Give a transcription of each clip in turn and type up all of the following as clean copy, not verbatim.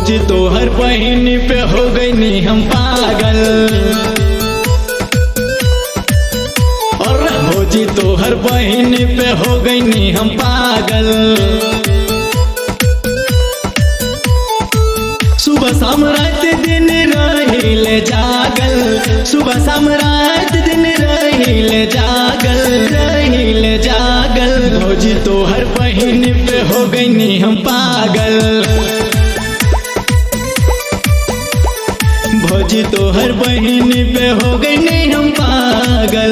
भौजी तो हर बहन पे हो गई नी हम पागल। और भौजी तो हर बहन पे हो गई नी हम पागल। सुबह शाम रात दिन रहिले जागल, सुबह शाम रात दिन रहिले जागल, रहिले जागल। भौजी तो हर बहन पे हो गई नी हम पागल। भौजी तो हर बहन पे हो गई नी हम पागल।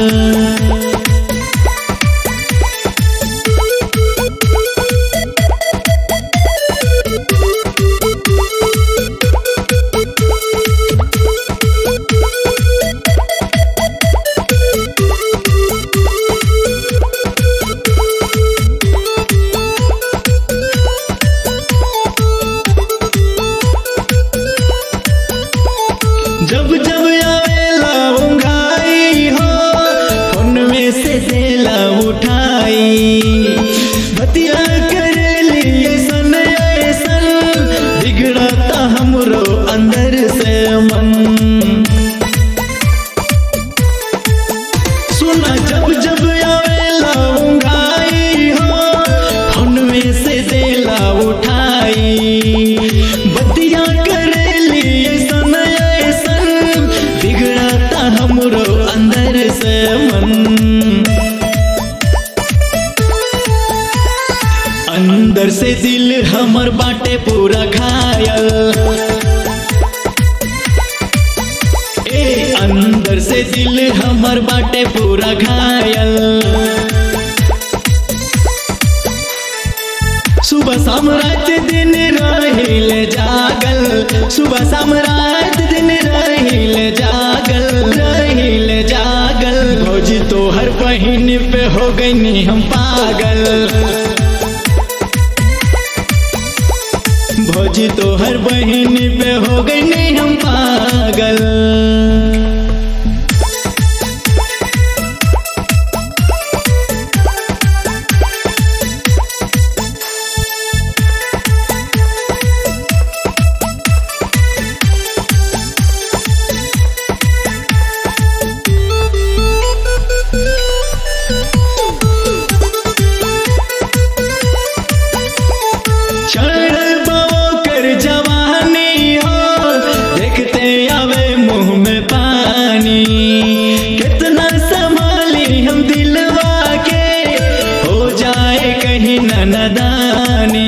जब जब आवेला उंघाई हो, फोन में से देला उठाई, बतिया करेली ऐसन ऐसन, बिगड़ता हमरो अंदर से मन। सुना जब जब आवेला उंघाई हो, फोन में से देला उठाई, बतिया करेली ऐसन बिगड़ता हमरो अंदर से मन। अंदर से दिल हमर बाटे पूरा घायल, अंदर से दिल हमर बाटे पूरा घायल। सुबह शाम रात दिन रहिले जागल, सुबह शाम रात दिन रहिले जागल, रहिले जागल। भौजी तो हर बहन पे हो गई नी हम पागल। भौजी तो हर बहन पे हो गई नी हम पागल। जवानी हो देखते आवे मुंह में पानी, कितना संभाली हम दिलवा के, हो जाए कहीं न नादानी।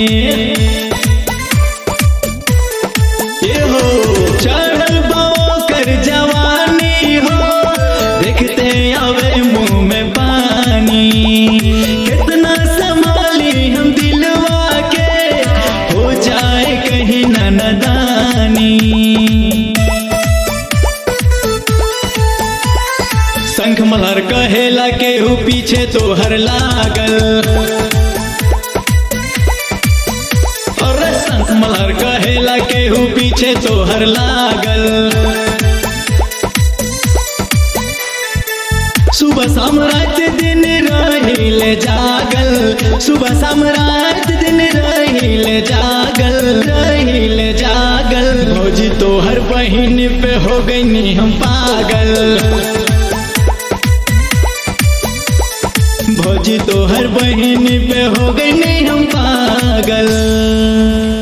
ये हो चढ़ल कर जवानी हो, देखते आवे मुंह में पानी, कितना संभाली हम दिलवा के, हो जाए कहीं न नादानी। शंख मल्हार कहेला केहू पीछे तो हर लागल, और शंख मल्हार कहेला केहू पीछे तो हर लागल। सुबह शाम रात दिन रहिले जागल, सुबह शाम रात दिन रहिले जागल, रहिले जागल। भौजी तो हर बहन पे हो गई नी हम पागल। भौजी तो हर बहन पे हो गई नी हम पागल।